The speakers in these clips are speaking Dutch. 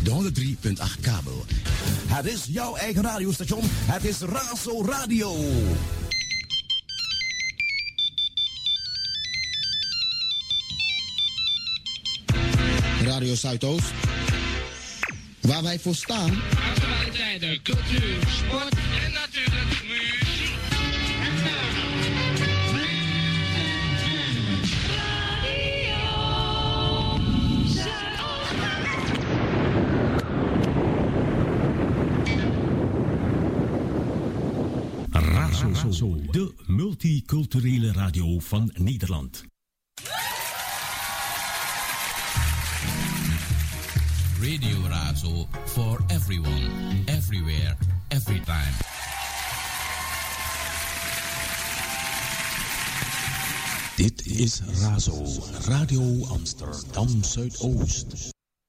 de 103.8 kabel. Het is jouw eigen radiostation. Het is Razo Radio. Radio Zuidoost. Waar wij voor staan. Actualiteiten, cultuur, sport en natuurlijk muziek. Razo, de multiculturele radio van Nederland. Radio Razo for everyone, everywhere, every time. Dit is Razo, Radio Amsterdam Zuidoost.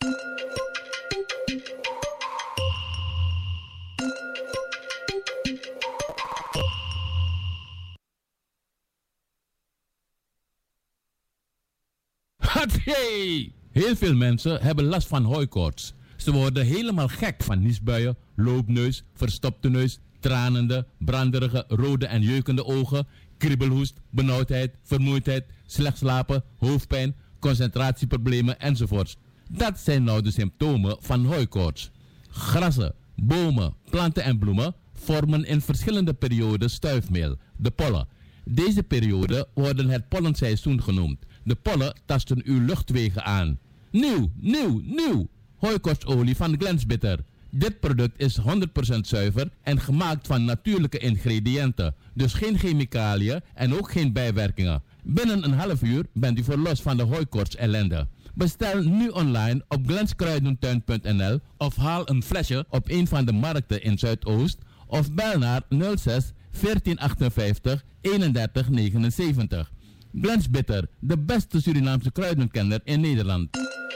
Hey! Heel veel mensen hebben last van hooikoorts. Ze worden helemaal gek van niesbuien, loopneus, verstopte neus, tranende, branderige, rode en jeukende ogen, kriebelhoest, benauwdheid, vermoeidheid, slecht slapen, hoofdpijn, concentratieproblemen enzovoorts. Dat zijn nou de symptomen van hooikoorts. Grassen, bomen, planten en bloemen vormen in verschillende perioden stuifmeel, de pollen. Deze periode worden het pollenseizoen genoemd. De pollen tasten uw luchtwegen aan. Nieuw! Hooikoortsolie van Glensbitter. Dit product is 100% zuiver en gemaakt van natuurlijke ingrediënten. Dus geen chemicaliën en ook geen bijwerkingen. Binnen een half uur bent u verlost van de hooikoorts ellende. Bestel nu online op glenskruidentuin.nl of haal een flesje op een van de markten in Zuidoost of bel naar 06 1458 31 79. Glensbitter, de beste Surinaamse kruidenkenner in Nederland.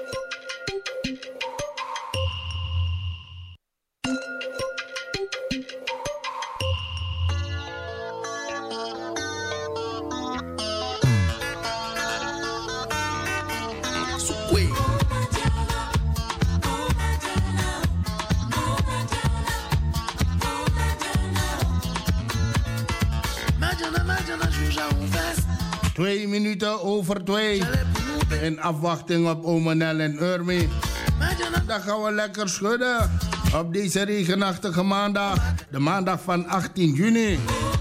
Twee minuten over 2. In afwachting op Ome Nel en Urmi. Dan gaan we lekker schudden. Op deze regenachtige maandag. De maandag van 18 juni.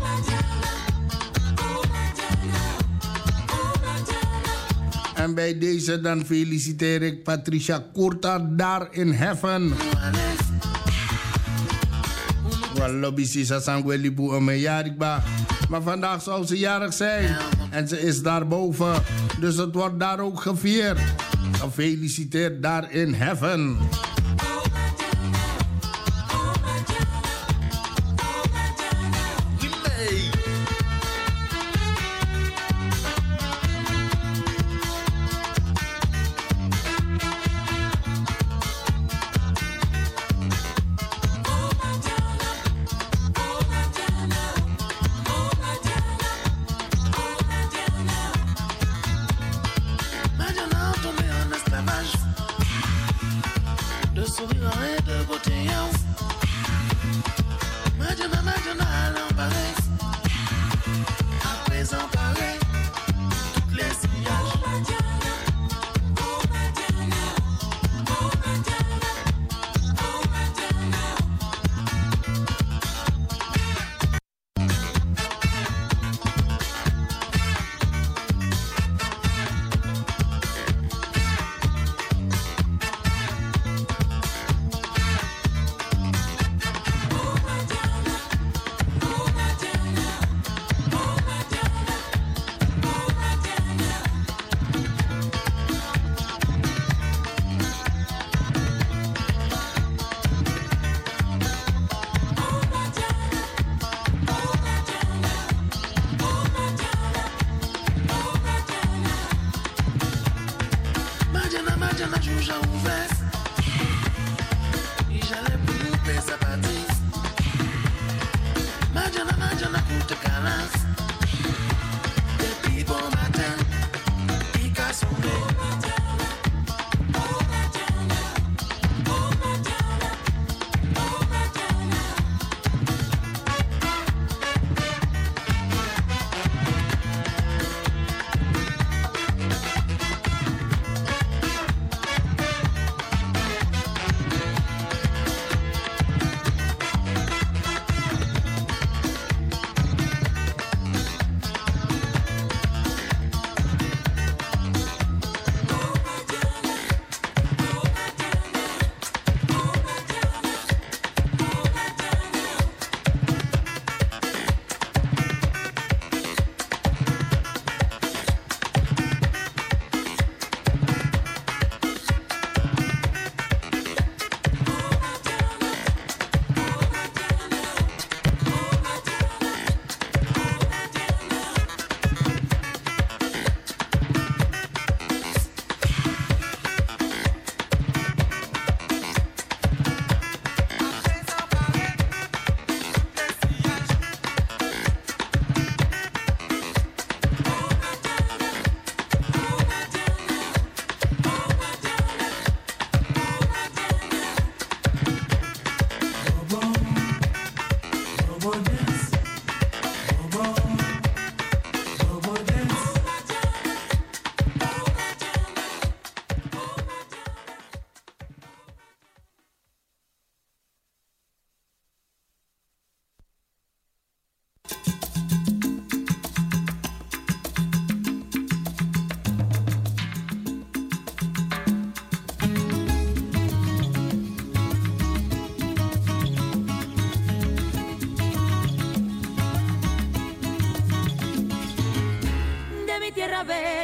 En bij deze dan feliciteer ik Patricia Kurta daar in heaven. Maar vandaag zou ze jarig zijn. En ze is daarboven. Dus het wordt daar ook gevierd. Gefeliciteerd daar in heaven.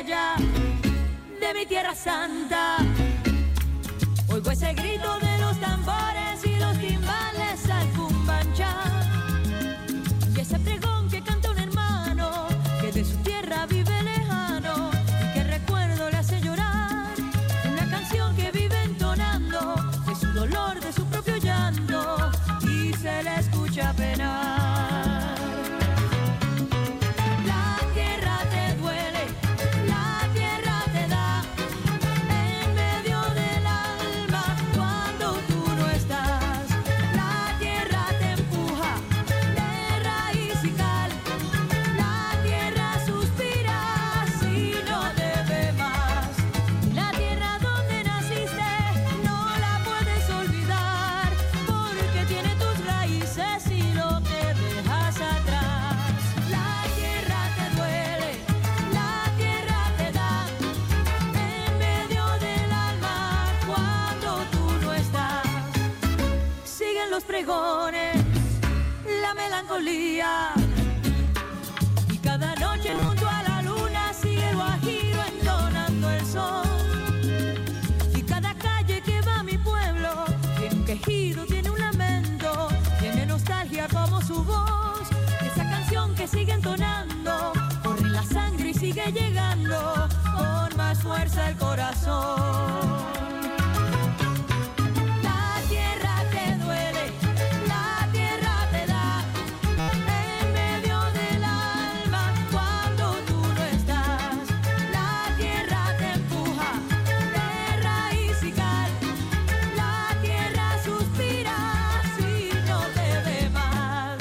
allá de mi tierra santa. Oigo ese grito de los tambores y los timbales al cumbanchá. Y ese pregón que canta un hermano que de su tierra vive lejano y que recuerdo le hace llorar. Una canción que vive entonando de su dolor, de su propio llanto y se le escucha penar. La tierra te duele, la tierra te da en medio del alma cuando tú no estás. La tierra te empuja de raíz y cal. La tierra suspira si no te ve más. La tierra donde naciste no la puedes olvidar porque tiene tus raíces y lo que dejas atrás. La tierra te duele, la tierra te da en medio del alma cuando tú no estás. Siguen los pregones, la melancolía y cada noche junto a la luna sigue el guajiro entonando el sol. Y cada calle que va a mi pueblo tiene un quejido, tiene un lamento, tiene nostalgia como su voz. Esa canción que sigue entonando corre en la sangre y sigue llegando con más fuerza al corazón. La tierra te duele, la tierra te da en medio del alma cuando tú no estás. La tierra te empuja de raíz y cal. La tierra suspira si no te ve más.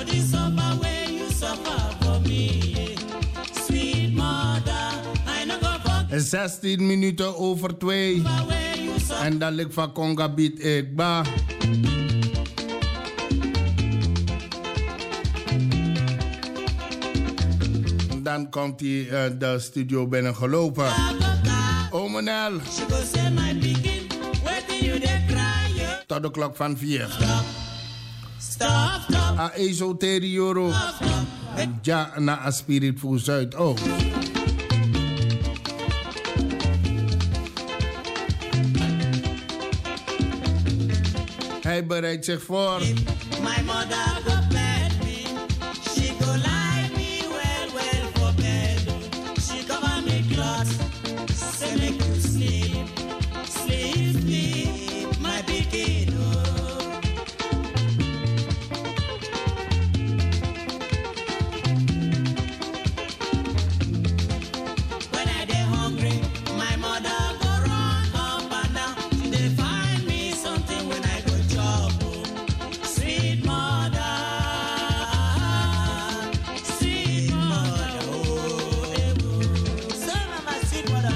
the suffer where you suffer for me. Sweet mother, I no go forget. 16 minuten over 2. En dan ligt van Conga Beat Ekba. Dan komt hij de studio binnen gelopen. Omenel. Tot de klok van 4. A esoterioro. Ja, na a spirit voor Zuidoost. Hij bereidt zich voor. My mother go bed me. She go lie me well for bed. She cover me cloth. Say make you sleep. Sleep, my pikin. When I dey hungry, my mother go run up and down. She dey find me something when I go chop. Sweet mother, oh, so mama, sweet mother.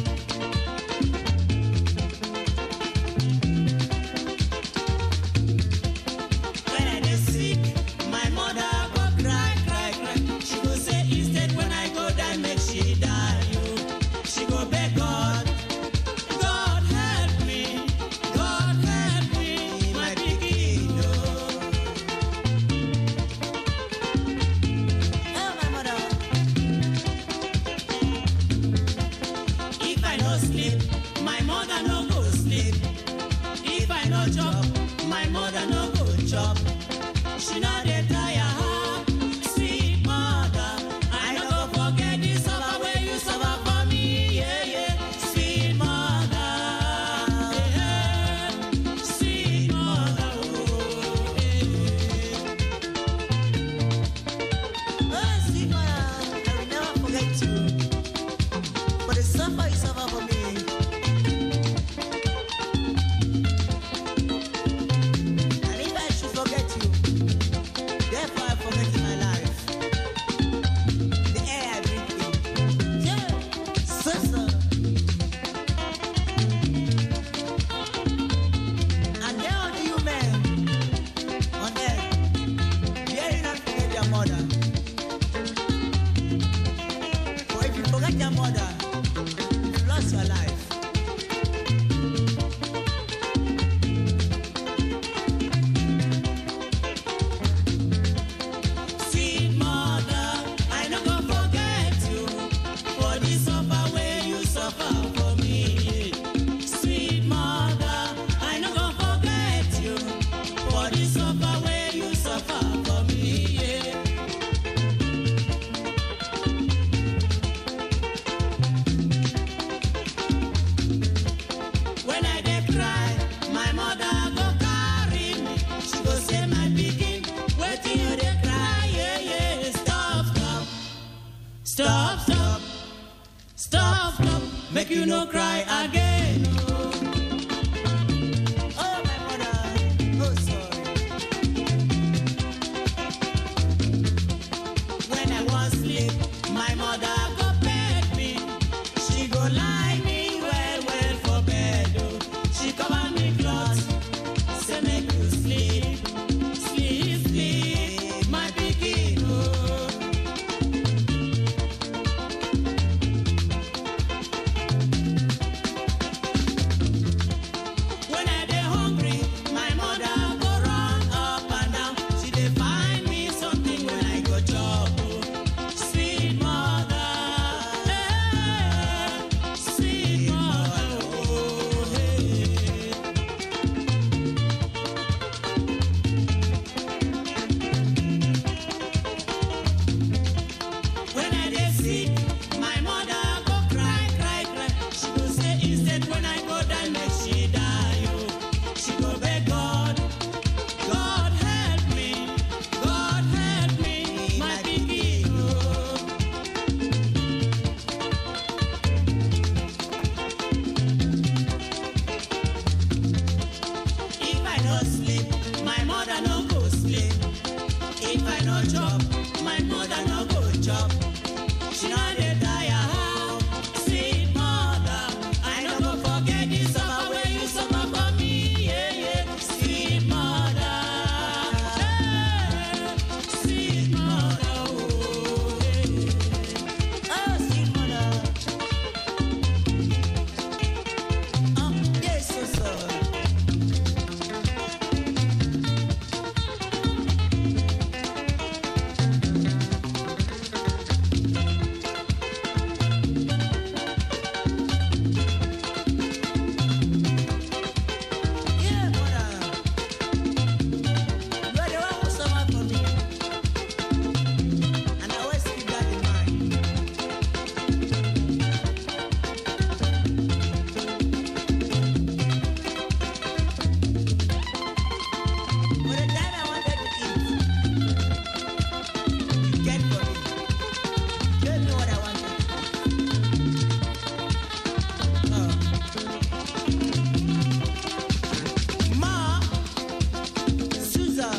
When I dey sick, my mother go cry. She go say instead when I go die, make she die. She go beg God, God help me, my pikin. Oh, my mother. If I no sleep, my mother no go sleep. If I no chop, my mother no go chop. She no dey tire. Sweet mother, I no go forget the suffer where you suffer for me. Yeah. Sweet mother, sweet mother, oh, sweet mother, I will never forget you. For the suffer you suffer for me. And if I should forget you, therefore I forget my life. The air I breathe in. Yeah, so. And there are the human on earth. Dare you not forget your mother. For if you forget your mother, you lost your life. Sweet mother, I no go forget you. For the suffer where you suffer for me. Sweet mother, I no go forget you. For the suffer where you suffer for me. When I dey cry, my mother go carry me. She go say my pikin, wetin you dey cry? Yeah. Stop. Make you no cry again. Oh my mother, oh sorry. When I was sleep, my mother go beg me. She go lie me well for bed. She cover me cloth, say make you sleep, my pikin. no chop, my mother no go chop. She no dey tire how, sweet mother. I no go forget the summer when you suffer for me, yeah, yeah. Sweet mother, hey, sweet mother, oh, yeah. Oh, sweet mother. Yes, so, so. Yeah, mother. You are the one who suffered for me. And I always keep that in mind. For the time I wanted to eat, you get for me. Tell me what I wanted. Ma, Susan,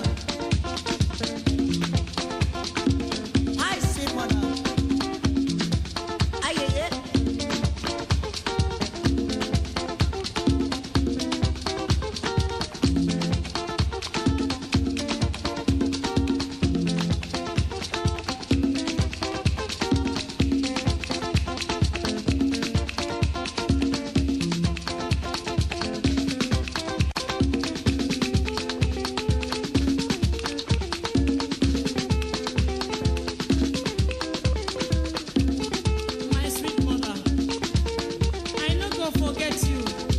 I see mother. Aye, aye, aye. My sweet mother, I no go forget you.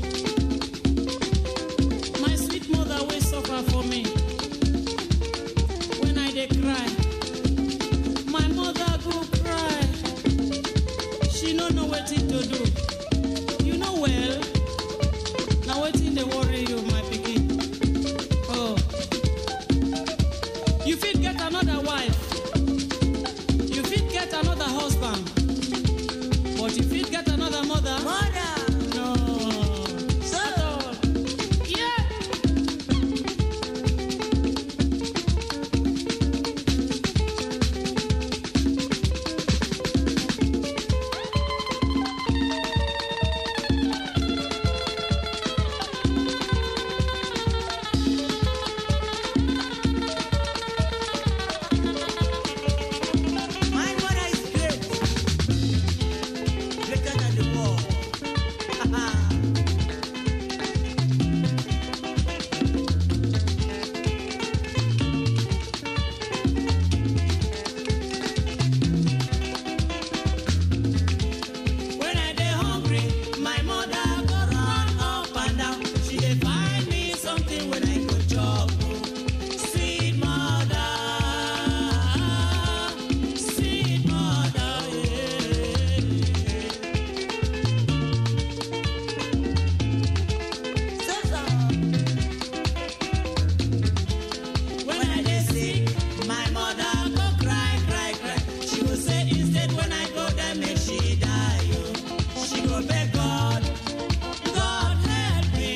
My sweet mother will suffer for me. When I dey cry, my mother go cry. She no know wetin to do. You know well, na wetin dey worry you, my pikin. Oh, you fit get another wife. You fit get another husband. But you fit get another mother. Mother! No. So? At all. Yeah. My mother is great. Greater than the world. When I dey hungry, my mother go run up and down. She dey find me something when I go chop. Sweet mother, sweet mother, yeah. When I dey sick, my mother go cry, cry, cry. She go say instead when I go there make she die. Oh. She go beg God, God help me,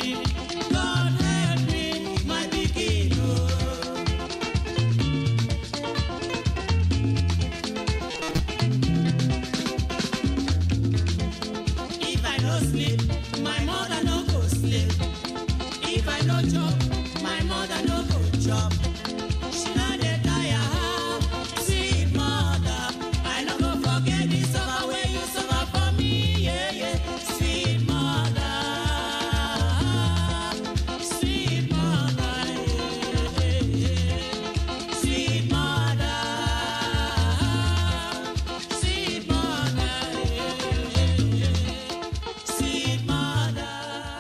my pikin. Oh. If I no sleep, my mother no go sleep. If I no chop, my mother no go chop. She no dey tire how, sweet mother. I no go forget the summer when you suffer for me, yeah, yeah. Sweet mother, sweet mother, yeah, yeah. Sweet mother, sweet mother, yeah, yeah. Sweet mother.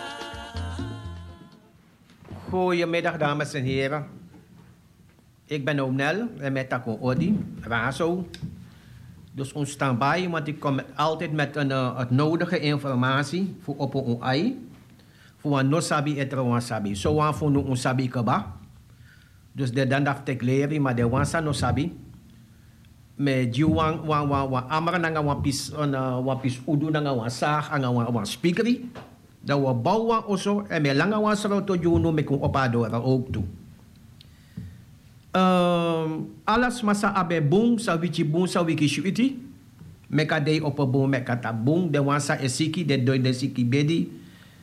Goedemiddag dames en heren. Ik ben Omnel en met Taco Odi, Razo. Dus ons staan bij, want ik kom altijd met het nodige informatie voor op een AI. Voor een no sabi et een sabi. Zo aan voor een sabi kaba. Dus de dan dat ik leren, maar de wansa no sabi. Me jiwang wan amara nanga wan pis udu nanga wan sag anga wan speakeri. Dat we bouwen also en me langa wan saro to juno me kun opadora ook toe. Alles masa abe boom sa wiki shuiti. Meka de op boom meka ta boom. De wansa esiki de doi de siki bedi.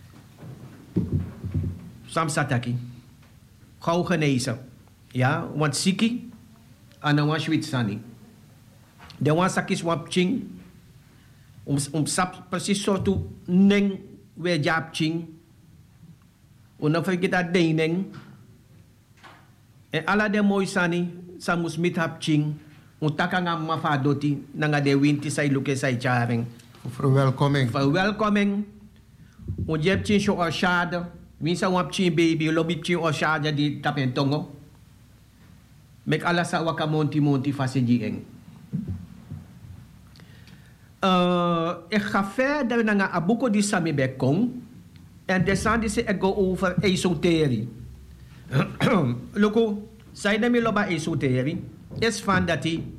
Sam sataki. Gauw genezen. Ja, want siki. Ana wan shuitsani. De wansa kis wap ching. Sap precies soortu neng we jap ching. Una vergita deineng. En ala de mooi sani, sa mus mit hap ching, untaka nga mafadoti, na nga de winti sa iluke sa icharing. Verwelkoming. Verwelkoming. Unjep ching sho orshade, minsa wap ching baby, lobip ching orshade di tapentongo. Mek ala sa wakamonti fase jieng. Ik ga verder naar Abuko di Sami Bekong. En descendant is ik go over esoterie. Loko, zij de miloba esoterie is van dat hij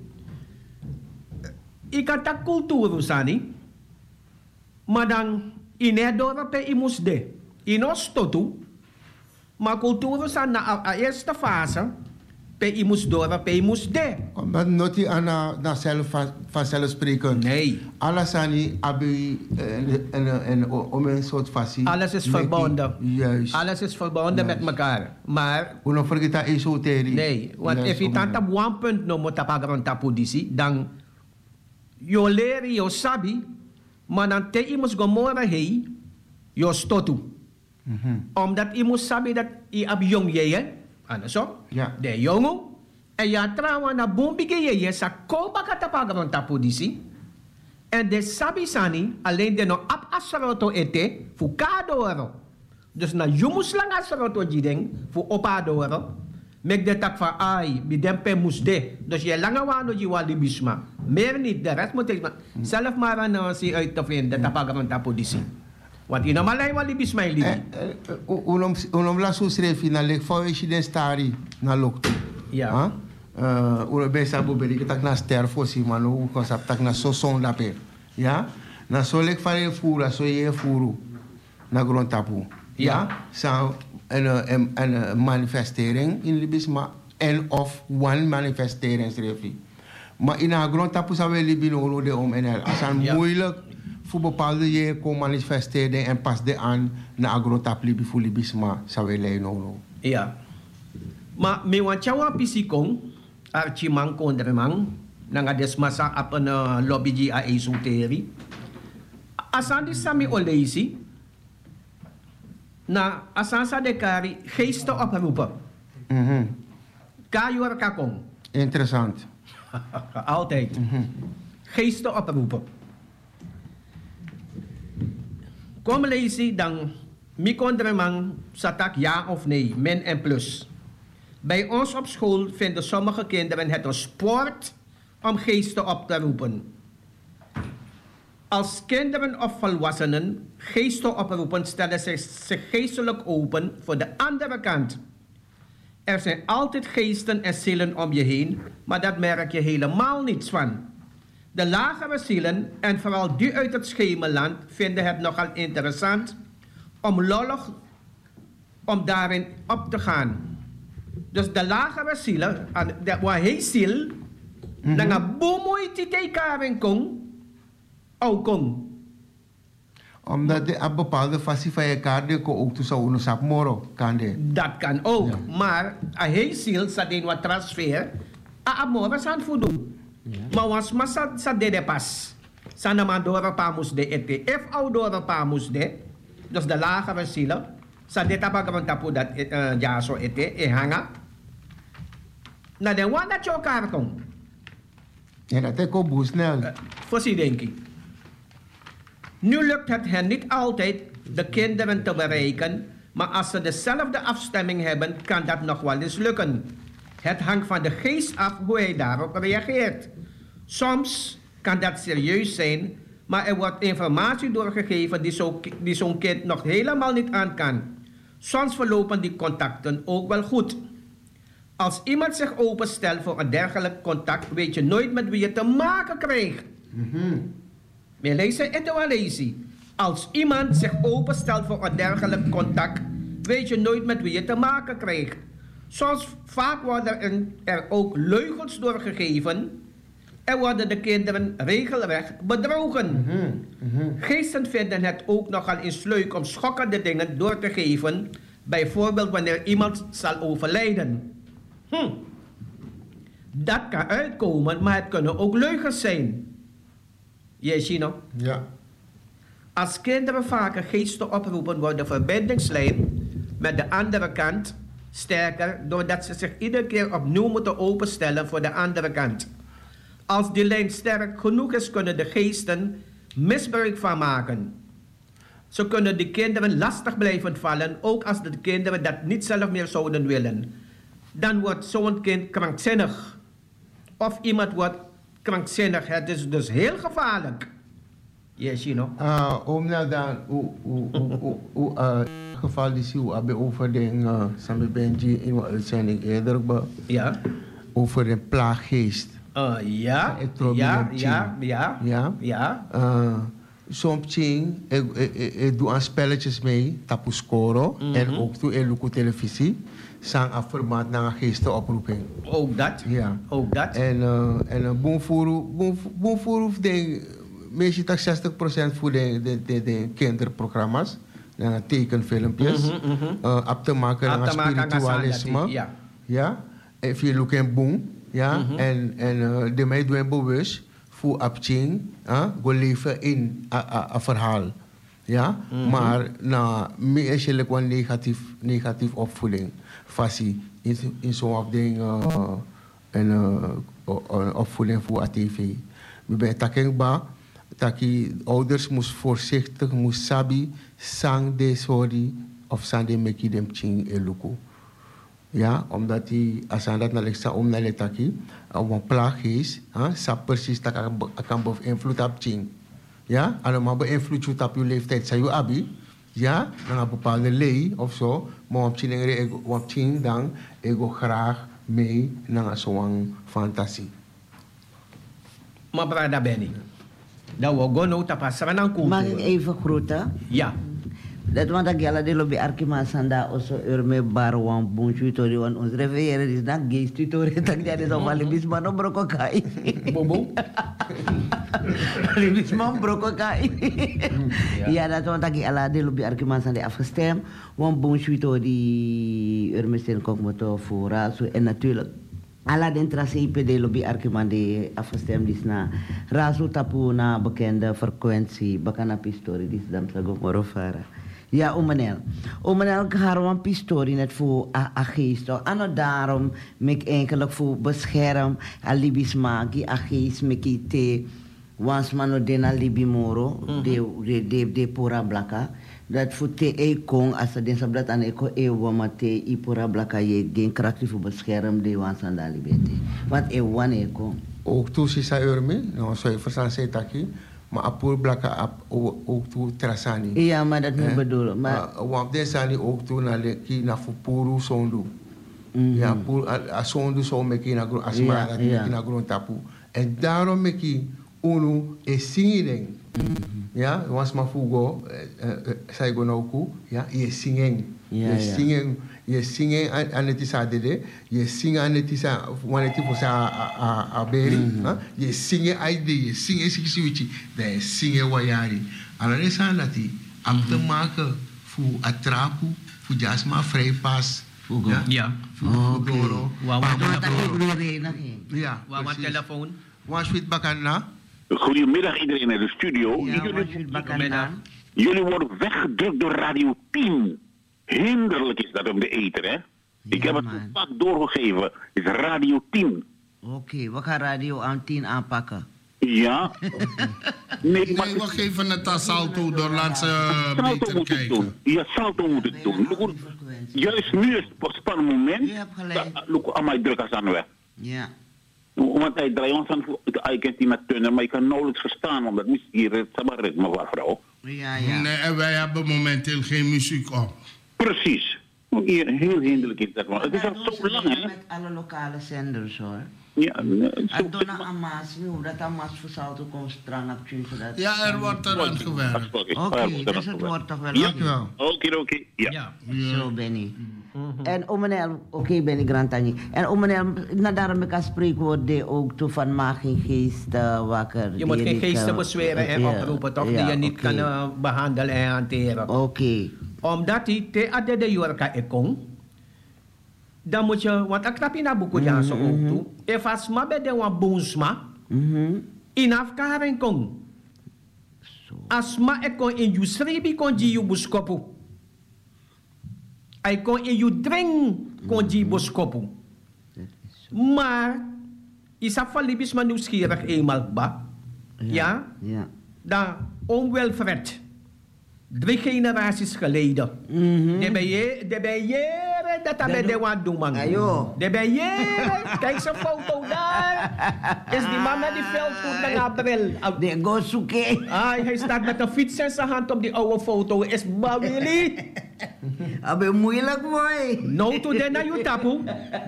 ikata cultuur sani, maar dan in het dorp pe imus de, in ons totu, maar cultuur san na eerste fase pe imus dorp pe imus de. Maar not die na zelf vanzelfsprekend. Nee. Alles aan abi om een soort fasie. Alles is verbonden. Juist. Alles is verbonden met elkaar. Maar hoe nog vergeet dat esoterie? Nee, want als je tanta one punt no mo tapagan tapudisi, dan yo leri yo sabi, maar dan te imus gomora hei yo stotu. Omdat imus sabi dat i ab jong ye, ano so? Ja. De jongo. En ja trawa na bombige ye sa koba katapagan tapudisi. En de sabi sani alleen de no ap asroto ete fu kadoro. Dus na jumus lang asroto jideng fu opadoro. Mek de tak van ai bidempe musde. Dus je lange wano jiwali bisma. Meer niet, de rest moet ik zelf maar aan si uit te vinden. Dat tapagan tapudisi. Want in amalay wali bisma ili. Unom la susrefi na lek fawesi den stari na lokto. Ja. Uno besa buberi tak na ster fosi manu konsap tak na soson dape. Ja? Na so lek fare fura so ye furu na grond tapu. Ja? Sa een manifestering in Libisma en of one manifestering schreef. Maar in haar grond tapu zou we Libino de om en als het moeilijk voor bepaalde je kon manifesteren en pas de aan na grond tapu Libi voor Libisma zou we leiden. Ja. Maar me want chawa pisikong archimang kondremang nanga desmasa apa na lobby ji a esoteri. Asandi sami oleisi na asansa de kari geesten oproepen. Kayor kakong. Interessant. Altijd. Geesten oproepen. Kom lezen dan mikondremang satak ja of nee, min en plus. Bij ons op school vinden sommige kinderen het een sport om geesten op te roepen. Als kinderen of volwassenen geesten oproepen, stellen ze zich geestelijk open voor de andere kant. Er zijn altijd geesten en zielen om je heen, maar daar merk je helemaal niets van. De lagere zielen, en vooral die uit het schemerland, vinden het nogal interessant om lollig om daarin op te gaan. Dus de lagere zielen, waar hij ziel, dan een boemoei die tekaren kon, ook kon. Omdat de een bepaalde fasie van je kaart ook toe zou kunnen sap moro kan de. Dat kan ook, ja. Maar hij ziel zat in wat transfer, moro zijn voldoen. Maar was massa sa de pas, sa naman dora pamus de ete, if audora pamus de, dus de lagere zielen. Sa deta pagkapunta po dat jaso ete hanga na de wanda chokartong. En dat is ook snel. Voorzie denk ik. Nu lukt het hen niet altijd de kinderen te bereiken, maar als ze dezelfde afstemming hebben, kan dat nog wel eens lukken. Het hangt van de geest af hoe hij daarop reageert. Soms kan dat serieus zijn, maar er wordt informatie doorgegeven die zo'n kind nog helemaal niet aan kan. Soms verlopen die contacten ook wel goed. Als iemand zich openstelt voor een dergelijk contact, weet je nooit met wie je te maken krijgt. We lezen het wel lezen. Als iemand zich openstelt voor een dergelijk contact, weet je nooit met wie je te maken krijgt. Soms vaak worden er ook leugens doorgegeven en worden de kinderen regelrecht bedrogen. Geesten vinden het ook nogal in sleuk om schokkende dingen door te geven, bijvoorbeeld wanneer iemand zal overlijden. Dat kan uitkomen, maar het kunnen ook leugens zijn. Jeshino? Ja. Als kinderen vaker geesten oproepen, wordt de verbindingslijn met de andere kant sterker, doordat ze zich iedere keer opnieuw moeten openstellen voor de andere kant. Als die lijn sterk genoeg is, kunnen de geesten misbruik van maken. Ze kunnen de kinderen lastig blijven vallen, ook als de kinderen dat niet zelf meer zouden willen. Dan wordt zo'n kind krankzinnig. Of iemand wordt krankzinnig. Het is dus heel gevaarlijk. Yes, you know. Omna dan, geval die hoe hebben over de Sammy Benji in een uitzending eerder ja. Over een plaaggeest. Ja. Soms ik doe aan spelletjes mee, tapu scoren en ook toe in Luko televisie. Sang afformaat naar een geestenoproeping. Ook dat? Ja. Ook dat? En boomvoer de meestal 60% voor de kinderprogramma's. En tekenfilmpjes. Op te maken naar spiritualisme. Ja. Ja. En via Luko en Boom. Ja. En de mij doen bewust voor abching, go leven in een verhaal. Ja? Maar na meer is je gewoon negatief opvoeding. Fassie in zo'n afdeling een opvoeding voor ATV. Bij Takengba, taki ouders moest voorzichtig, moest sabi, sang de sorry of sang de meki dem ching eluku. Ja, omdat die, als aan dat naar leksa om naar letaki, op een plaag is, sa precies dat kan beïnvloed op ching. Ja, allemaal beïnvloed je op je leeftijd, zei je abi, ja, dan een bepaalde lei of zo, maar op ching dan, ik ga graag mee naar zo'n fantasie. Maar brada Benny, dat we gewoon nou tapassen aan koel. Mag ik even groeten? Ja. Dat want ik jala de lobby arkima sanda oso urme barwan bon tutori wan ons reveillere dis na geest tutori tak jadi so vale bisman no broko kai. Bobo. Vale bisman broko kai. Ja, dat want ik jala de lobby arkima sanda afgestemd. Wan bon tutori urme sen kok moto fora so en natuurlijk alla dentra CPD lobby arkimande afgestemd is na rasu tapu na bekende frequentie bakana pistori dis dam sago morofara. Ja, Omenel harwan pistori net voor a geest. En daarom mek eigenlijk voor bescherm alibis magi a geest meki te wans mano dena libi moro de pura blaka. Dat voor te kong als de sabdat aan eko wama te i pura blaka je den kracht voor bescherm de wans aan de libete. Want wan eko. Ook toe si sa urme, no so e versan se taki. Maar apur blaka ook toe trasani. Ja, maar dat moet bedoelen. Maar want desani ook toe na leki na fupuru sondu. Ja, pur a sondu so meki na gro asma dat meki na gro tapu. En daarom meki unu e singing. Ja, was ma fugo sai go nauku, ja, e singing. Je singen aan het is adede, je singen aan het is wanneer het is a beri, je singen aide, je singen siksi, de singen wayari. Alles aan dat die am te maken voor atrapu, voor jasma vrijpas. Ja. Voor doro. Ja. Waar telefoon? Waar sweet bakana? Goedemiddag iedereen in de studio. Jullie worden weggedrukt door Radio 10. Hinderlijk is dat om de eten, hè? Ik heb het vaak doorgegeven. Het is Radio 10. Oké, we gaan Radio aan 10 aanpakken. Ja. Nee, maar we geven het aan Salto door Landse beter kijken. Ja, Salto moet het doen. Juist nu is het spannend moment. Look, aan mij druk als aan weg. Ja. Want hij draait ons aan, hij kent die met tunnen, maar ik kan nauwelijks verstaan, omdat hier het sabarritme was, vrouw. Ja. Nee, en wij hebben momenteel geen muziek op. Precies. Hier, heel hinderlijk is dat, maar het is al zo lang, hè? Met alle lokale zenders, hoor. Ja, ik doe nou aan Maas, hoe dat aan Maas voor Salto komt strang op zodat... Ja, er wordt eraan gewerkt. Oké, dus het wordt toch wel... Ja, oké. Ja. Zo, Benny. En omenel, oké, ben ik grantani. En omenel, na daarom ik spreekwoord de ook toe van maak geen geest wakker. Je moet geen geesten bezweren en oproepen, toch? Die je niet kan behandelen en hanteren. Oké. Omdat die te ade de jorka ekong, dan moet je, want ik knap je naar boeken ja zo ook toe. If asma bij de wan boonsma, in afkaren kong. Asma ekong in you sribi kon ji you buskopu. Ay kon in you drink kon ji buskopu. Maar, isa falibis man nieuwsgierig eenmaal ba. Ja? Ja. Dan onwelfred. 3 generaties geleden. De ben je dat bij de wat doen man. De ben je, kijk zijn foto daar. Is die man naar die veldvoet naar April. De go zoeken. Hij staat met een fiets in zijn hand op die oude foto. Is Bawili. Abe moeilijk mooi. No to de na you tapu.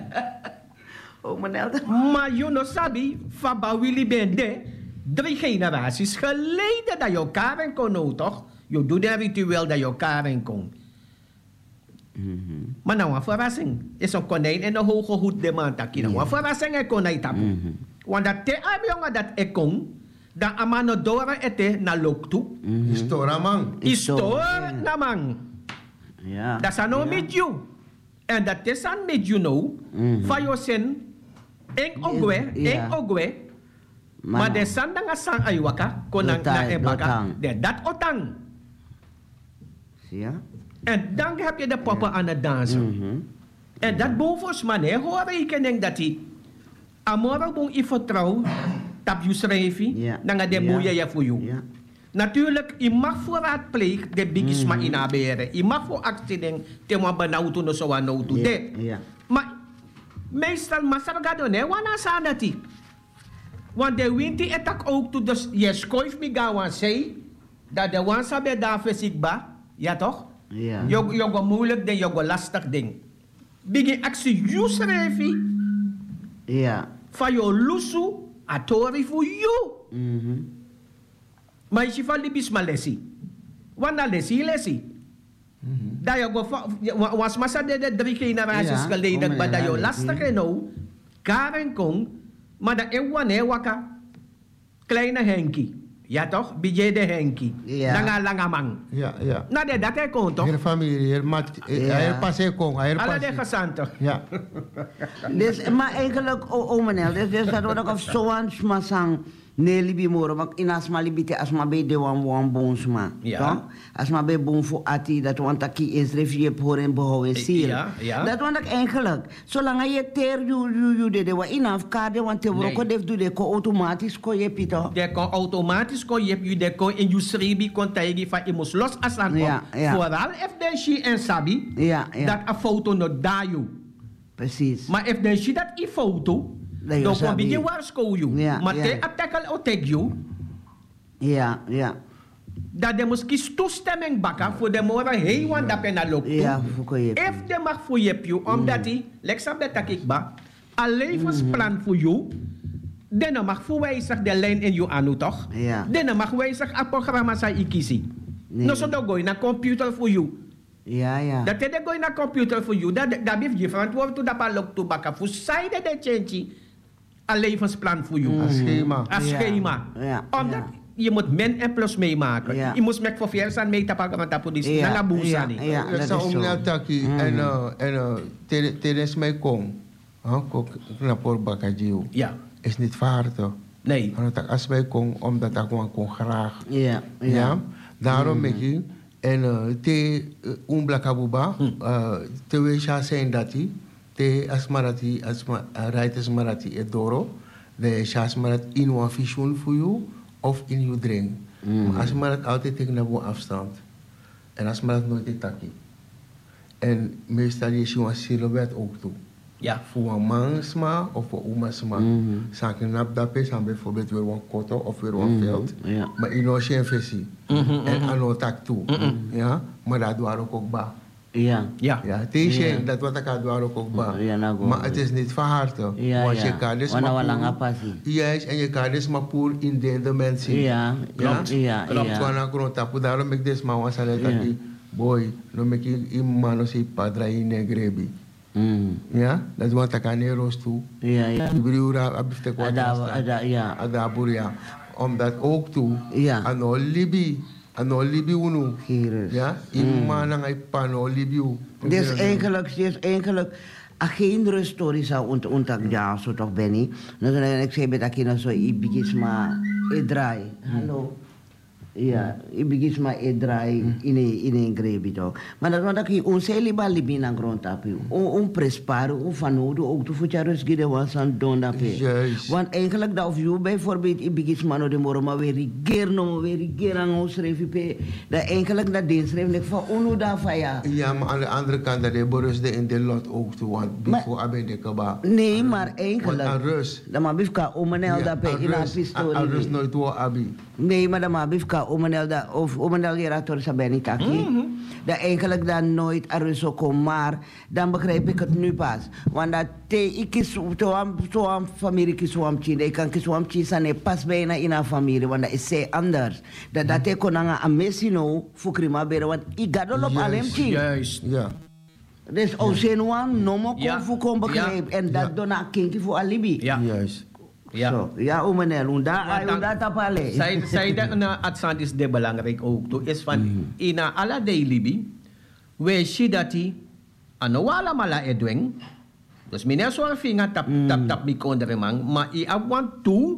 Maar you no sabi, van Bawili ben de 3 generaties geleden dat je Karen kon nou toch? Je doet een ritueel dat je Karen kon. Maar nou een verrassing. Is een konijn in een hoge hoed de man takkie. Nou een verrassing is konijn tapu. Want dat te am jongen dat ik kon, dat amano dora ete na lok toe. Istora man. Istora na man. Ja. Dat is nou met you. En dat is aan met you nou. Van je zin, eng ogwe. Maar de sandang asang aywaka, konang na ebaka, de dat otang. Ja. En dan heb je de poppen aan het dansen. En dat boven's man, hoor rekening dat hij amora bon i vertrouw, tap je schrijven, dan gaat de moeie je voor jou. Natuurlijk, je mag voorraad pleeg de bigisma inaberen. Je mag voor accident te wan benauwd no zo aan auto. Maar meestal masargado ne wana sanati. Want de winti etak ook toe, dus je schoof me gaan zei dat de wansa bij daar fysiekba, ja toch? Ja. Je go moeilijk ding, je go lastig ding. Begin actie juist revi. Ja. Van je lusu, atori voor jou. Maar je van die bisma lesi. Wana lesi. Dat je go, was massa de 3 generaties geleden, maar dat je lastig en nou, Karen Kong, maar dat ewane waka, kleine Henkie. Ja toch? Bijé de Henkie. Ja. Langa man. Ja. Nou, dat hij kon toch? Hier familie, hier mat, hier passe kon, hier passe. Alle de gezanten. Ja. Dus, maar eigenlijk, omenel, dus dat wordt ook of zo'n smasang. Nee, libi moro, want in asma libite asma be de wan bonsma. Ja. Asma be bon voor ati, dat want aki is refiep horen behouden ziel. Ja. Dat want ik eigenlijk, zolang je ter you de wa inaf kade, want te wroko def doe de ko automatisch ko je pito. De ko automatisch ko je de ko in you sribi kon taigi van imus los asan ko. Vooral if den shi en sabi, dat a foto no da you. Precies. Maar if den shi dat i foto, dan kom je waarschuwen. Maar te attacken of take you. Ja. Dat de moest kies toestemming bakken voor de morgen heen, want dat ben al ook toe. Ja, voor je. If de mag voor je, omdat hij, leksam dat ik ba, een levensplan voor jou, dan mag voor wijzig de lijn in je anu toch? Ja. Dan mag wijzig het programma zijn ikisi. No so dan ga je naar computer voor jou. Ja. Dat is de naar computer voor jou. Dat heeft je verantwoord toe dat pa lok toe bakken. Voor zijde de change. Een levensplan voor jou. Een schema. Ja. Omdat je moet min en plus meemaken. Ja. Je moet met voor versen mee te pakken met de politie. Ja. Naar de boesa niet. Ja, dat is zo. En tijdens mij kom, knappor bakajiu. Ja. Is niet vaardig. Nee. Als wij kom, omdat ik gewoon kon graag. Ja. Daarom met je. En te blakabuba, te weesja zijn dat hij. Te asmarati, rijdt asmarati edoro. De asmarat in een visioen voor jou of in je drink. Maar asmarat altijd tegen een afstand. En asmarat nooit te taki. En meestal is je een silhouet ook toe. Ja. Voor een mansma of voor een omasma. Zou je knap dat is aan bijvoorbeeld weer een koto of weer een veld. Maar in een geen versie. En aan een tak toe. Ja. Maar dat doe ik ook ba. Ja. Het is dat wat ik doe ook ba. Maar het is niet van harte. Want je kan dus maar juist, en je kan dus maar puur in de dimensie. Klopt. Klopt. Daarom ik dus maar was alleen boy, no me ki imano si padra in grebi. Ja, dat want ik aan Nero's toe. Ja, ja. Die broer abifte kwart. Ja. Adaburia. Omdat ook toe. Ja. Ano Libi unu. Ja, imana ngay pano Libi. Dus eigenlijk geen ruststory zou ontak ja zo toch Benny. Dan ik zei dat ik zo ibigis maar draai. Hallo. Ja, ibigis maar draai in een grebi toch. Maar dat want ik ons hele libi na grond tapu. Presparo, vanodo ook te voetja rust gide was aan don dat want eigenlijk dat of je bijvoorbeeld ibigis mano de moro maar weer rigeer aan ons revipe. Dat eigenlijk dat ding schreef ik van ono daar van ja. Ja, maar aan de andere kant dat de borus de in de lot ook toe want before abe de kaba. Nee, maar eigenlijk. Aan rust. Dat maar bifka omenel dat pe in een pistool. Aan rust nooit wo abi. Nee, maar dat maar bifka omenel dat of omenel gerator sa ben taki. Dat eigenlijk dan nooit arreso kom maar dan begrijp ik het nu pas. Want dat ik is zo'n familie kiswam chine, ik kan kiswam chine pas bijna in een familie, want dat is zij anders. Dat ik kon aan mesino fukrima beren, want ik ga dol op alem chi. Juist. Ja. Dus oceaan nomo kon fukom begrijp en dat dona kinki voor alibi. Ja. Juist. Ja. Ja, omenel, unda tapale. Zij dat atsan is de belangrijk ook. To is van in alla de libi, we zie dat hij aan wala mala edweng. Dus meneer zo'n vinger tap bikonder man, maar I want to,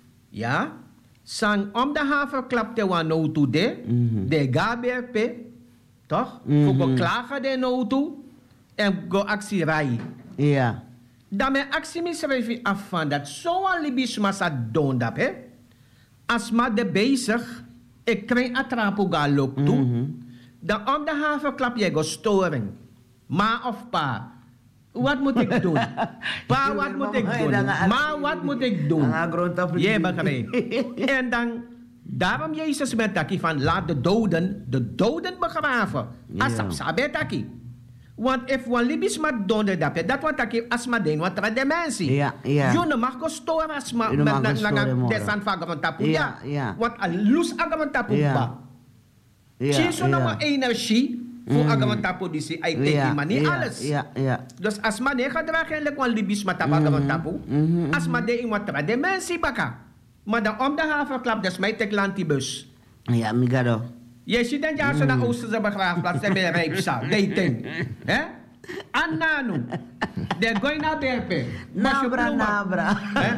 ja, sang om de haverklap te wan nou toe de gaberpe, toch? Voor klagen de nou toe en go actie rai. Ja. Dan mijn actie misschrijf af van dat zo'n libisma sa doen dat, hè? Als maar de bezig, ik krijg een trapuga loop toe, dan om de haverklap je go storing. Ma of pa, wat moet ik doen? Pa, wat moet ik doen? Ma, wat moet ik doen? Je begrijpt. En dan, daarom Jezus met taki van laat de doden begraven. Asap sabetaki. Want if one libis ma donde dape, dat wat taki asma den wat tra dementie. Ja. Je ne mag go store asma na desan vagabond tapu. Ja. Want a lus agabond tapu ba. Zie zo nog energie voor agabond tapu disi ay teki mani alles. Ja. Dus asma de gedrag eigenlijk wan libis ma tapu agabond tapu. Asma de in wat tra dementie baka. Maar dan om de haverklap des mij tek lantibus. Ja, migado. Je ziet dan ja zo naar Oosterse begraafplaats en bij Rijpsa, dating. Hè? Annanu. De goina berpe. Nabra.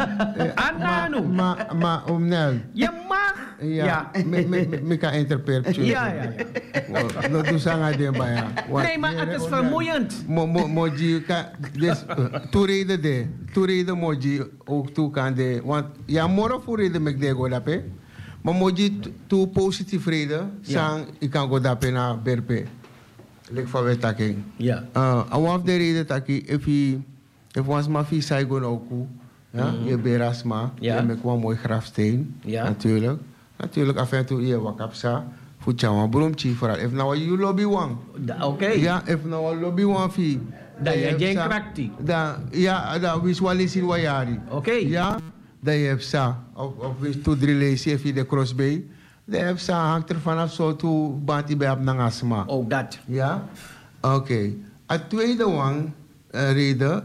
Annanu. Maar omnel. Je mag. Ja. Me kan interpreteren. Ja. Dat doe zanga de baya. Nee, maar het is vermoeiend. Moji kan dus toereden moji ook toe kan de want ja morgen voor reden me de go dape. Maar moji toe positief reden sang ik kan go dape na berpe. Lek van wetaking. Ja. Awaf de reden taki if was ma fi sai go nou ja, je berasma, je me kwam mooi grafsteen. Ja. Natuurlijk af en toe je wakapsa. Voor jou een broomtje vooral. If nou je lobby wang. Oké. Ja, if nou lobby wang fi. Dat je geen krakti. Ja, dat visualiseren wat jari. Oké. Ja, dat je hebt sa. Of to drille if de crossbay. Dat je hebt sa hangt er vanaf zo toe banti bij op nangasma. Oh, dat. Ja. Oké. Het tweede wang reden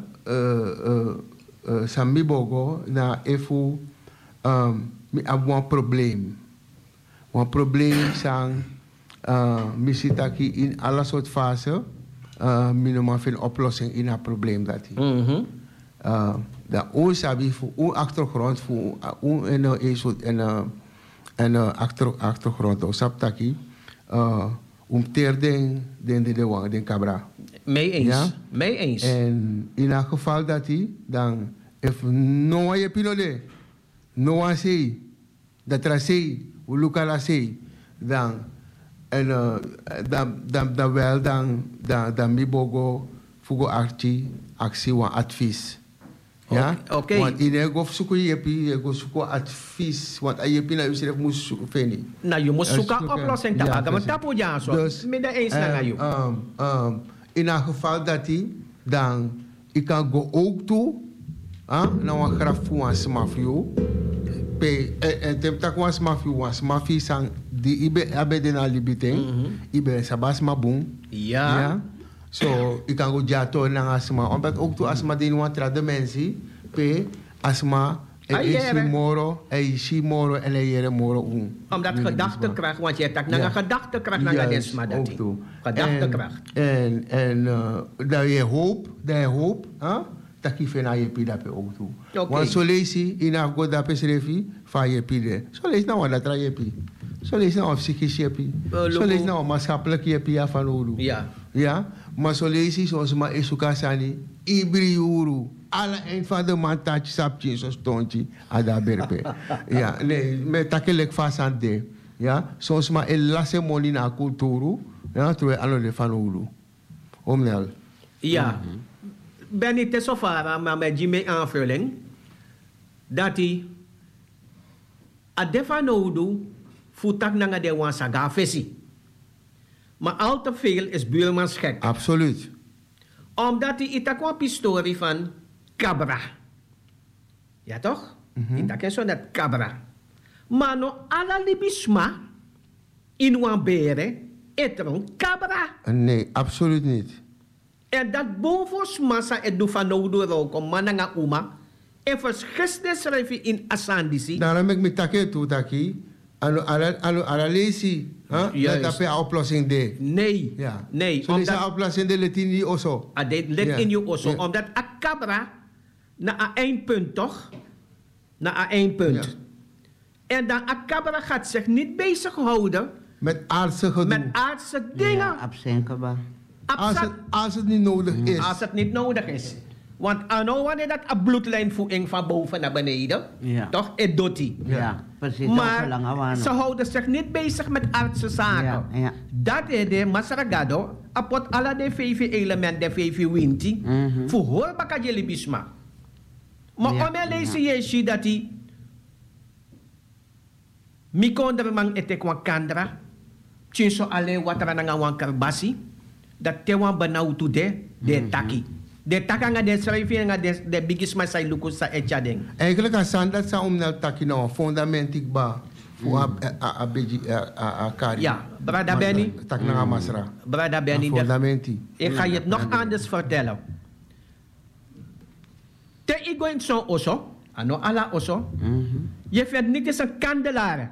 Sambi Bogo na efu mi heb een probleem. Een probleem zijn misitaki in alle soort fasen minimaal veel oplossing in het probleem dat hij. Dat ons hebben voor een achtergrond voor een achtergrond of saptaki terding den cabra. Mee eens. Ja? Mee eens. En in het geval dat hij dan if no je pinode no one say dat tracé hoe lokala say dan en dan wel dan mi bogo fugo actie wan advies. Ja? Oké. Want in ego zoeken je zoeken advies. Want je pina je moet zoeken feni. Nou, je moet zoeken oplossing te maken. Maar tapu ja zo. Dus midden eens naar je. In het geval dat hij dan ik kan go ook toe. Nou een graf voor een smafio. En tem tak was mafio sang die ibe abede na libiting, ibe sabas mabung. Ja. So, ik kan goed jato lang asma. Omdat ook toe asma din wan tra dimensie, pe asma isi moro, isi moro en ere moro Omdat gedachtekracht, want je hebt ook een gedachtekracht naar desma dat. Gedachtekracht. En dat je hoop, dat je na je pida pe ook toe. Want zo lees je in afgo dat pe schrefi van je pide. Zo lees nou dat je pi. Zo lees nou psychisch je pi. Zo lees nou maatschappelijk je pi van oru. Ja. Ja, maar zo lees je zoals maar isukasani ibriuru. Alle eind van de maand tachi sapje zo stontje ada berpe. Ja, nee, met takelek fasante. Ja, zoals maar el lasse molina culturu. Ja, terwijl alle de van oru. Omnel. Ja. Ben niet te zover, maar met die aanvulling dat hij adefanodu voetak naar de wansaga visie. Maar al te veel is buurmans gek. Absoluut. Omdat hij itakwa pistori van cabra. Ja toch? Itakwa zo net cabra. Maar no ala libisma in wan bere etron cabra. Nee, absoluut niet. En dat boven's massa het doet van nodig roken, mananga uma. En verschillende schrijven in Asandisi. Daarom heb ik met takke toe taki. Ala lesi. Dat heb je oplossing de. Nee. Ja. Nee. Zo is de oplossing de let in je osso. Let in je osso. Omdat a cabra naar één punt toch? Naar één punt. Ja. En dan a cabra gaat zich niet bezighouden met aardse gedoe. Met aardse dingen. Ja, absenkaba. Als het niet nodig is. Als het niet nodig is. Want wanneer dat een bloedlijnvoering van boven naar beneden, toch? Het doet hij. Ja, precies. Maar ze houden zich niet bezig met aardse zaken. Ja. Dat is de Masaragado, apot alla de VV-element, de VV-winti, voor hoorbaar jullie bisma. Maar om je lezen je dat hij mikonder mang ete kwa kandra, chinso ale watara nga wan karbasi, dat te wan banau tu de taki. De takanga de schrijven nga de bigisma sai lukus sa etchadeng. Eigenlijk aan dat sa omnel taki nou fundamentik ba voor a kari. Ja, brada Benny. Tak na masra. Brada Benny. Fundamenti. Ik ga je het nog anders vertellen. Te igo in zo'n osso, ano ala osso, je vindt niet eens een kandelaar.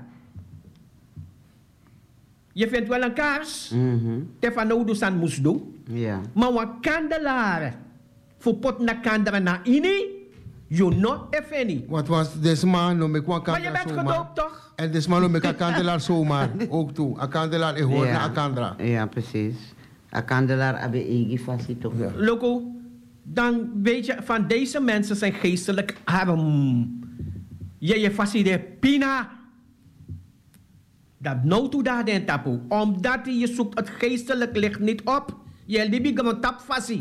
Je vindt wel een kaars, te van nodig aan moest doen, maar wat kandelaar. Voor pot na kandela na ini, you know even niet. Wat was desma no me kwa kandelaar. Maar je bent gedoopt toch? En desma no me kwa kandelaar zomaar ook toe. A kandelaar hoort na a kandelaar. Ja, precies. A kandelaar abe egi vast toch. Loco, dan weet je, van deze mensen zijn geestelijk arm. Je vast de pina. Dat nou toe daar den tapu. Omdat je zoekt het geestelijk licht niet op. Je libi gewoon tap vast.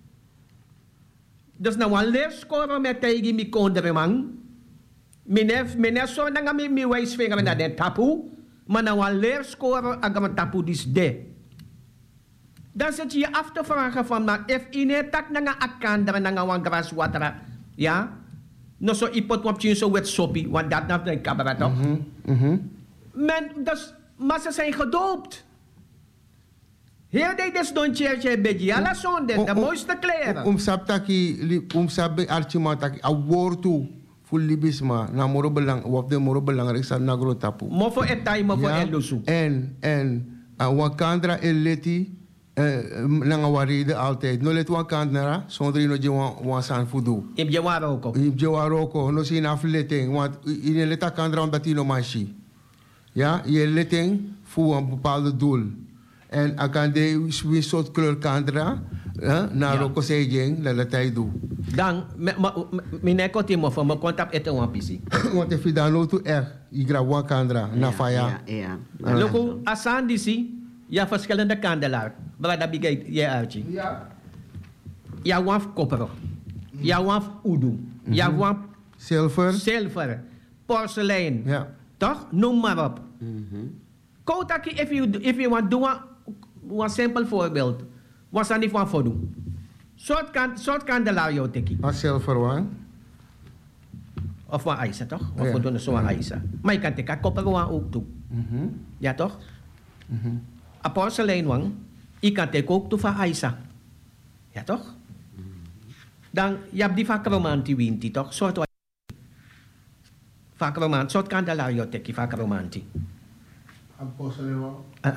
Dus nou een leerscoren met tegen mi kondere man. Meneer zo na mi wijsvinger met den tapu. Maar nou een leerscoren agam tapu dis de. Dan zit je je af te vragen van, maar if ine tak na nga akandra na nga wan graswater, ja? No so ipot wap chin so wet soppie, want dat na de kabara toch? Men, dus, maar ze zijn gedoopt. Heel de des don cherche beji, ala zonde, de mooiste kleren. Sabi archima taki, a woortu, full libisma, na moro belang, wap de moro belangrijk sa nagro tapu. Mofo etai, mofo elusu. En, wakandra eleti, nanga waride altijd. No let wan kandra, zonder no je wan san fudu. Ip je waroko. Ip je waroko, no sin afletting, want in leta kandra omdat no machi. Ja, je letting voor een bepaalde doel. En akan de een soort kleur kandra, na roko sejeng, dat hij doet. Dan, mijn kotimo voor mijn contact eten wan pisi. Want if je dan no toe echt, je grab wan kandra, na faya. Ja. Loko, asan disi. Ja, verschillende kandelaar. Maar dat begrijp je uitje. Ja. Ja, wan koper. Ja, wan udu. Ja, wan zilver. Porselein. Ja. Toch? Noem maar op. Koutaki, if you want do een simpel voorbeeld. Wat zijn die van voor doen? Soort kandelaar jou teki. Een zilver wan. Of wat eisen, toch? Of we doen zo aan eisen. Maar je kan tegen koppelen ook toe. Ja, toch? Apostelijn wang, je kan tegen ook toe van eisen. Ja, toch? Dan, je hebt die vakromantie winti, toch? Soort wat. Vakromantie, soort kandelario teki vakromantie. Apostelijn wang?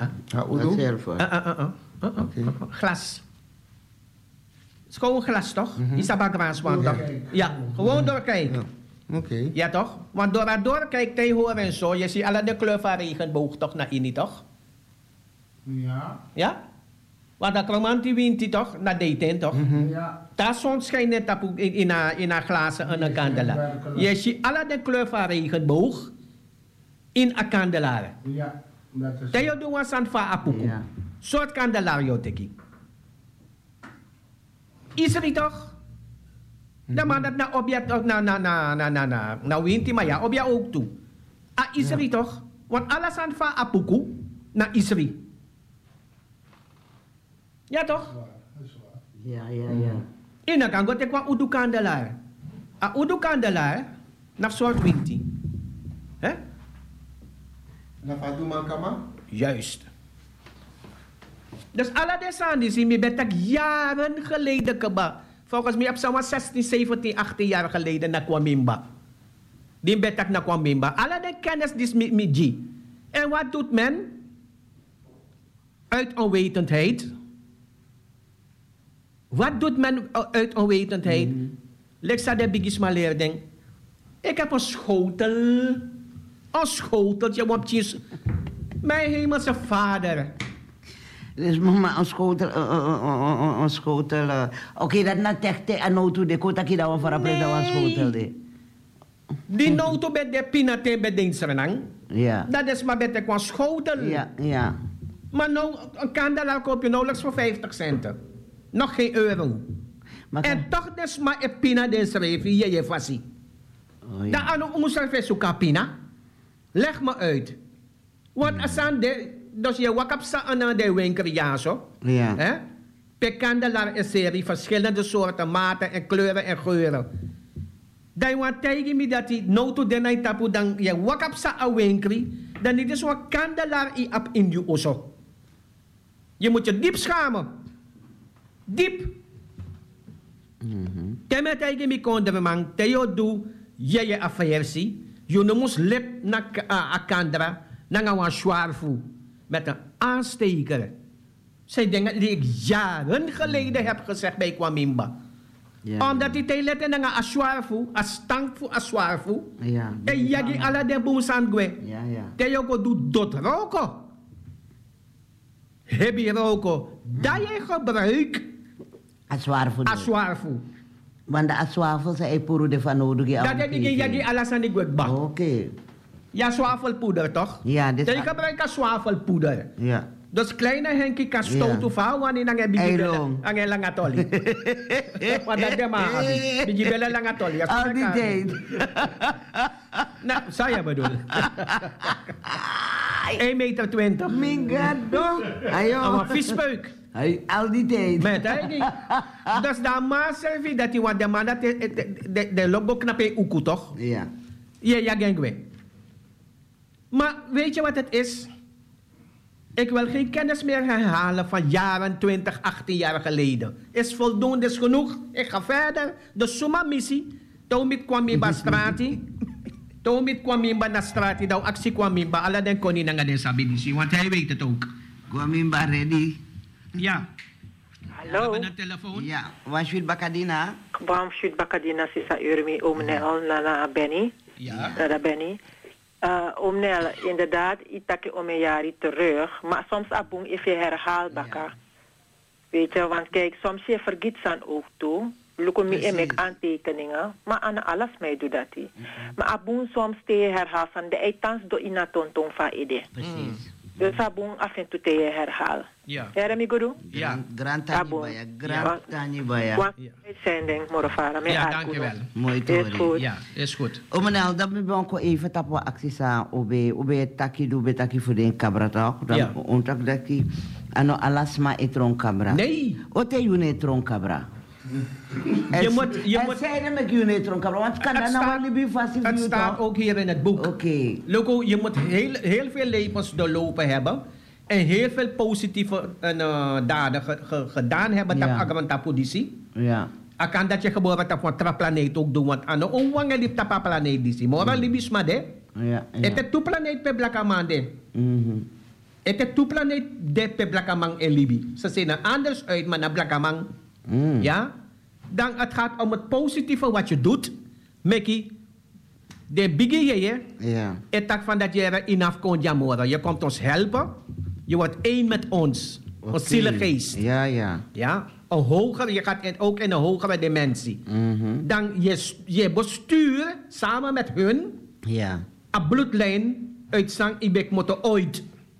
Glas. Het is gewoon glas, toch? Is dat bakraas, toch? Ja, gewoon doorkijken. Oké. Ja, toch? Want door dat doorkijkt, hij hoort en zo. Je ziet alle de kleur van regenboog toch naar in, toch? Ja. Ja? Want dat romantie wint hij toch? Naar daten, toch? Ja. Daar zon schijnt net op in haar glazen en een kandelaar. Je ziet alle de kleur van regenboog in een kandelaar. Ja. Dat is... Tayo doen we aan van apuku. Soort kandelaar, teki. Is er niet toch? Dan man dat na object na winti, maar ja, object ook toe. Ah, Isri toch? Want alles aan van apuku na Isri. Ja toch? Ja. En dan kan ik wel udu kandelaar. Ah, udu kandelaar na soort winti. Hè? Na fatu mankama? Juist. Dus alle deze die zien me betek jaren geleden keba. Volgens mij heb ze 16, 17, 18 jaar geleden naar Kwamimba. Die betek naar Kwamimba. Alle de kennis die met G. En wat doet men? Uit onwetendheid. Wat doet men uit onwetendheid? Lexa de bigisma leerding. Ik heb een schotel. Een schoteltje. Want je mijn hemelse vader. Dus mama een schotel. Oké, dat na tekte en auto de kota ki dawan para preda een schotel de. Die auto bij de pinate bij Dinsrenang. Ja. Dat is maar bij een schotel. Ja. Maar nou, een kandelaar koop je nauwelijks voor 50 centen. Nog geen euro. En toch is maar een pina de schreef je vasie. Dat aan ons zoeken pina. Leg me uit. Want als aan de dus je wakap sa aan de winkel ja zo. Ja. Hè? Per kandelaar een serie verschillende soorten, maten en kleuren en geuren. Dan want tegen me dat die noto de night tapu dan je wakap sa aan winkel, dan dit is wat kandelaar in je osso. Je moet je diep schamen. Diep. Temme tegen me konden man, teo doe je aversie. Je moest lip na kandra na een zwaarvoer. Met een aansteker. Zij dingen die ik jaren geleden heb gezegd bij Kwamimba. Ja. Omdat die teileten naar een aswaarvoer, een stankvoer, aswaarvoer. Ja. En jagi alle de boemsangwe. Ja. Tejoko doet dot roko. Heb je roko. Dat je gebruikt. Aswaarvoer. Want de aswaarvoer zijn puro de van nodig. Dat heb je jagi alles aan die gwekbak. Oké. Ja, zwavelpoeder toch? Ja, dit is... Je gebruikt zwavelpoeder. Ja. Dus kleine Henkie kan stoten vouwen wanneer dan heb je een lange tolly. Wat dat de maar heb je een lange tolly. Al die tijd. Nou, zou je bedoelen? 1,20 meter. Mingado. Ayo. Een vispeuk. Al die tijd. Met hij. Dus dan maar servi dat hij wat de man dat de logo knappe uku toch? Ja. Ja, gengwe. Maar weet je wat het is? Ik wil geen kennis meer herhalen van jaren 20, 18 jaar geleden. Is voldoende, is genoeg. Ik ga verder. De summa missie. Toen kwam ik bij strati. Toen kwam ik bij de strati. Dan actie kwam ik bij alle den koning naar de sabidisi. Want hij weet het ook. Kwam ik bij ready. Ja. Hallo. We hebben een telefoon. Ja. Wanneer Bakadina? Wanneer Bakadina sisa urmi omnel na Benny. Ja. Na Benny. Omnel, inderdaad, itake om een jaar terug. Maar soms abong if je herhaalbaar. Weet je, want kijk, soms je vergiet aan ook toe. Lukken me in mijn aantekeningen. Maar aan alles mij doet dat. Maar abong soms te herhaal van de eitans do ina tontong van ide. Precies. Dus abong af en toe te herhaal. Ja. Heren mi godo? Ja. Grand Tanibaya. Grand Tanibaya. Uitzending, Morofara. Ja, dankjewel. Mooi te Ja, is goed. Omenel, dat we ook even tappen acties aan. Obe taki do betaki voor de cabra toch? Dan ontak dat die ano alasma etron cabra. Nee. Ote you etron cabra. Je moet zijn met jullie dronken, want kan dat nou niet meer vast. Het staat ook hier in het boek. Oké. Loco, je moet heel veel levens doorlopen hebben. En heel veel positieve daden gedaan hebben. Dat agreement politie. Ja. Akan dat je geboren wordt op een planeet ook doen. Want ano onwangen liep op planeet disi. Maar wat libis maar de. Ja. Het is 2 planeet per blakamande. Het is 2 planeet per blakamang en libi. Ze zien er anders uit, maar naar blakamang. Ja. Dan het gaat om het positieve wat je doet. Meki. De biggie je. Ja. Het tak van dat je er inaf kon jamoren. Je komt ons helpen. Je wordt één met ons. Ons zielegeest. Ja, ja. Ja. Een hogere, je gaat ook in een hogere dimensie. Dan je bestuur samen met hun. Ja. Een bloedlijn uit Sang Ibek moeten ooit.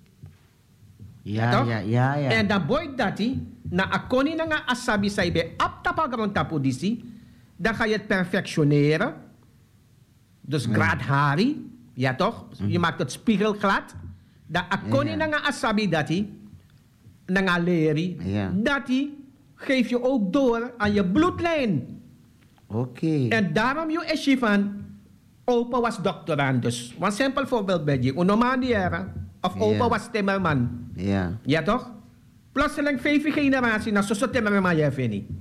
Ja. En dan boeit dat hij. Na akoni na asabi sai be aptapa grond disi. Dan ga je het perfectioneren. Dus grad hari. Ja toch? Je maakt het spiegelglad. Dan akoni na asabi dati. Na leri. Dati geef je ook door aan je bloedlijn. Oké. En daarom je is van. Opa was doctorandus. Want simpel voorbeeld bij je. Unomaniera. Of opa was timmerman. Ja. Ja toch? Plotseling 5 generatie na zo timmerman je vindt niet.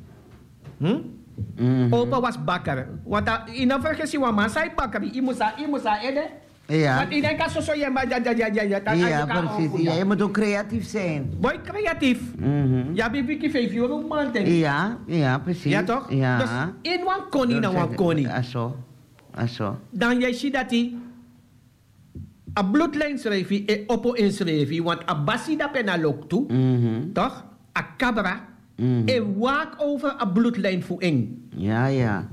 Opa was bakker. Want in een vergissing was man zei bakker. Imusa ede. Ja. Want iedereen kan zo je maar ja, precies. Ja, je moet ook creatief zijn. Boy creatief. Ja, bibi 5 euro maand. Ja, precies. Ja toch? Ja. Dus in wan koni na wan koni. Aso. Dan jij ziet dat hij een bloedlijn schreef en oppo inschreef, want een basi dat ben al toe, toch? Een cabra en waak over een bloedlijn voor in. Ja.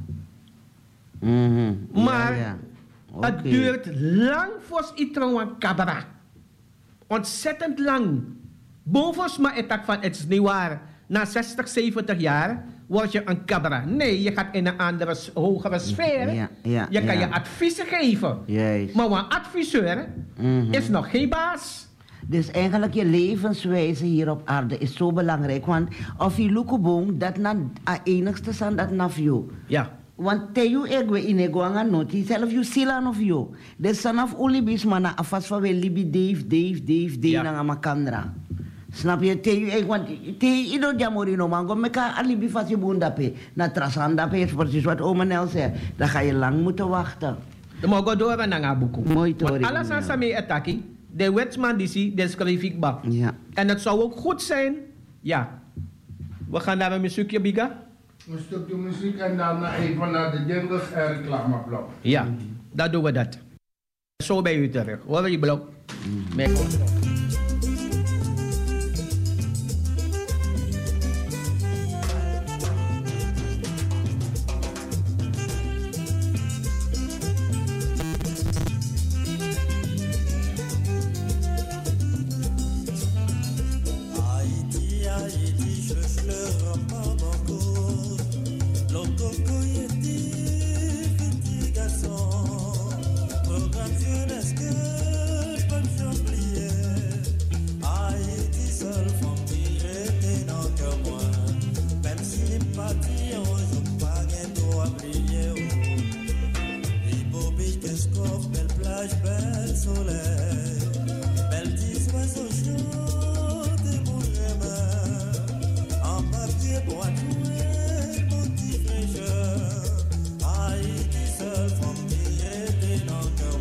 Maar het duurt lang voor iedereen een cabra. Ontzettend lang. Bovenste maar het van het is niet waar. Na 60, 70 jaar word je een cabra. Nee, je gaat in een andere, hogere sfeer. Je kan je adviezen geven. Juist. Maar een adviseur is nog geen baas. Dus eigenlijk je levenswijze hier op aarde is zo belangrijk. Want of je lukuboom, dat na enigste zijn dat na jou. Ja. Want te you egwe in egwanga noti, zelf you silan of you. Dus sanaf ulibis mana afas van we libi Dave na makandra. Snap je? Te you want te ido jamorino mango meka alibi fas je bundape. Na trasanda is precies wat oma Nel zei. Dan ga je lang moeten wachten. De mogen door naar een boek. Mooi te horen. Alles aan samen attacking. De wetsman die zie, de schrijf ik bak. Ja. En het zou ook goed zijn. Ja. We gaan naar een muziekje, Biga. Een stukje muziek en daarna even naar de jingles en reclameblok. Ja, dan doen we dat. Zo bij u terug. Hoor je blok? What